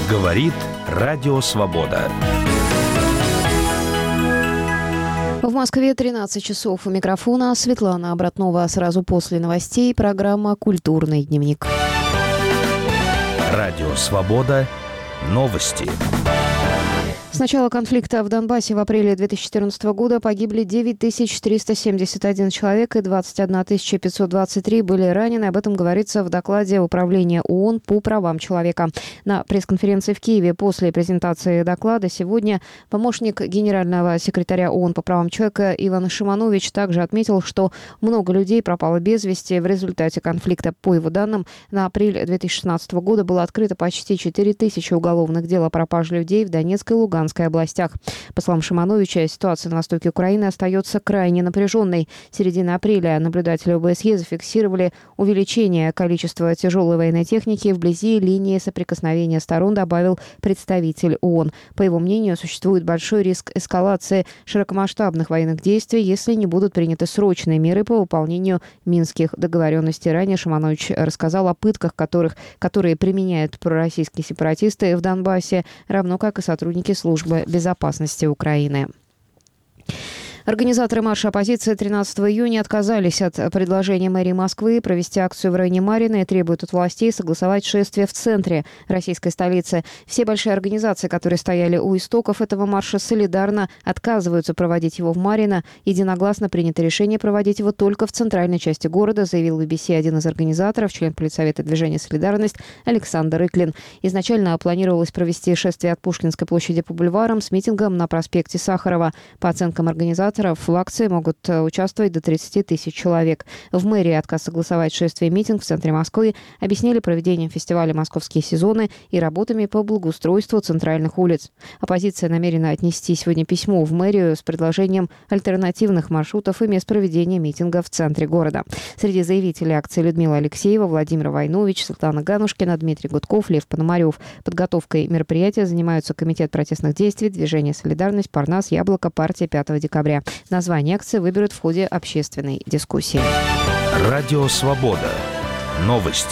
Говорит Радио Свобода. В Москве 13 часов. У микрофона Светлана Обратнова. Сразу после новостей программа «Культурный дневник». Радио Свобода. Новости. С начала конфликта в Донбассе в апреле 2014 года погибли 9371 человек и 21 523 были ранены. Об этом говорится в докладе Управления ООН по правам человека. На пресс-конференции в Киеве после презентации доклада сегодня помощник генерального секретаря ООН по правам человека Иван Шиманович также отметил, что много людей пропало без вести в результате конфликта. По его данным, на апрель 2016 года было открыто почти 4000 уголовных дел о пропаже людей в Донецкой и Луганской областях. По словам Шимановича, ситуация на востоке Украины остается крайне напряженной. В середине апреля наблюдатели ОБСЕ зафиксировали увеличение количества тяжелой военной техники вблизи линии соприкосновения сторон, добавил представитель ООН. По его мнению, существует большой риск эскалации широкомасштабных военных действий, если не будут приняты срочные меры по выполнению минских договоренностей. Ранее Шиманович рассказал о пытках, которые применяют пророссийские сепаратисты в Донбассе, равно как и сотрудники службы безопасности Украины. Организаторы марша оппозиции 13 июня отказались от предложения мэрии Москвы провести акцию в районе Марьино и требуют от властей согласовать шествие в центре российской столицы. Все большие организации, которые стояли у истоков этого марша, солидарно отказываются проводить его в Марьино. Единогласно принято решение проводить его только в центральной части города, заявил BBC один из организаторов, член политсовета движения «Солидарность» Александр Иклин. Изначально планировалось провести шествие от Пушкинской площади по бульварам с митингом на проспекте Сахарова. По оценкам организаторов, в акции могут участвовать до 30 тысяч человек. В мэрии отказ согласовать шествие и митинг в центре Москвы объяснили проведением фестиваля «Московские сезоны» и работами по благоустройству центральных улиц. Оппозиция намерена отнести сегодня письмо в мэрию с предложением альтернативных маршрутов и мест проведения митинга в центре города. Среди заявителей акции Людмила Алексеева, Владимир Войнович, Светлана Ганушкина, Дмитрий Гудков, Лев Пономарев. Подготовкой мероприятия занимаются Комитет протестных действий, Движение «Солидарность», Парнас, Яблоко, партия 5 декабря. Название акции выберут в ходе общественной дискуссии. Радио Свобода. Новости.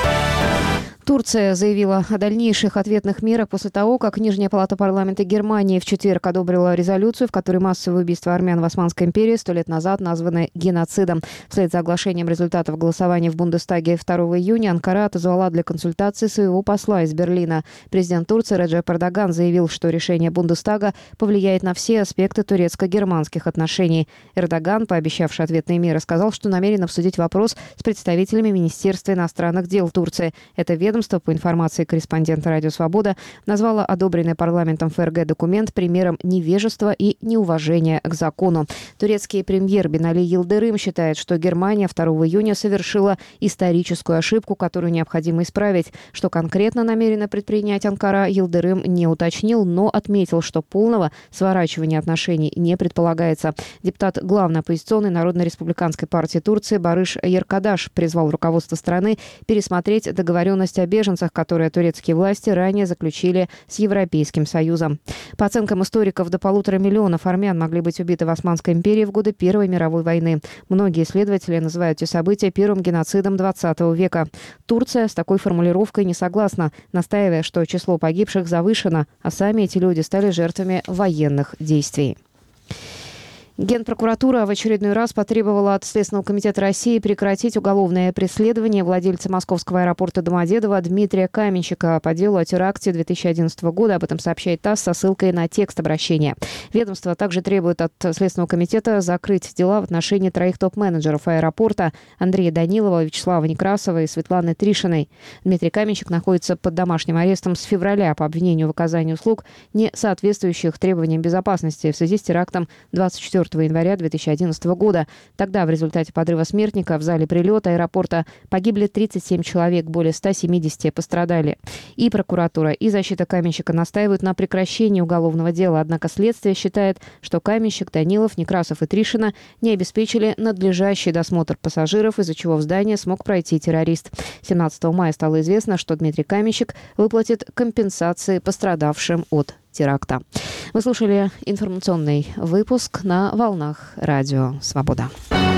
Турция заявила о дальнейших ответных мерах после того, как Нижняя палата парламента Германии в четверг одобрила резолюцию, в которой массовое убийство армян в Османской империи 100 лет назад названы геноцидом. Вслед за оглашением результатов голосования в Бундестаге 2 июня Анкара отозвала для консультаций своего посла из Берлина. Президент Турции Реджеп Эрдоган заявил, что решение Бундестага повлияет на все аспекты турецко-германских отношений. Эрдоган, пообещавший ответные меры, сказал, что намерен обсудить вопрос с представителями Министерства иностранных дел Турции. Это ведомство, по информации корреспондента «Радио Свобода», назвало одобренный парламентом ФРГ документ примером невежества и неуважения к закону. Турецкий премьер Бинали Йылдырым считает, что Германия 2 июня совершила историческую ошибку, которую необходимо исправить. Что конкретно намерена предпринять Анкара, Йылдырым не уточнил, но отметил, что полного сворачивания отношений не предполагается. Депутат главной оппозиционной Народно-республиканской партии Турции Барыш Еркадаш призвал руководство страны пересмотреть договоренность о беженцах, которые турецкие власти ранее заключили с Европейским Союзом. По оценкам историков, до 1,5 миллиона армян могли быть убиты в Османской империи в годы Первой мировой войны. Многие исследователи называют эти события первым геноцидом 20 века. Турция с такой формулировкой не согласна, настаивая, что число погибших завышено, а сами эти люди стали жертвами военных действий. Генпрокуратура в очередной раз потребовала от Следственного комитета России прекратить уголовное преследование владельца московского аэропорта Домодедово Дмитрия Каменщика по делу о теракте 2011 года. Об этом сообщает ТАСС со ссылкой на текст обращения. Ведомство также требует от Следственного комитета закрыть дела в отношении 3 топ-менеджеров аэропорта Андрея Данилова, Вячеслава Некрасова и Светланы Тришиной. Дмитрий Каменщик находится под домашним арестом с февраля по обвинению в оказании услуг, не соответствующих требованиям безопасности в связи с терактом 24 января 2011 года. Тогда в результате подрыва смертника в зале прилета аэропорта погибли 37 человек, более 170 пострадали. И прокуратура, и защита Каменщика настаивают на прекращении уголовного дела. Однако следствие считает, что Каменщик, Данилов, Некрасов и Тришина не обеспечили надлежащий досмотр пассажиров, из-за чего в здание смог пройти террорист. 17 мая стало известно, что Дмитрий Каменщик выплатит компенсации пострадавшим от теракта. Вы слушали информационный выпуск на волнах Радио Свобода.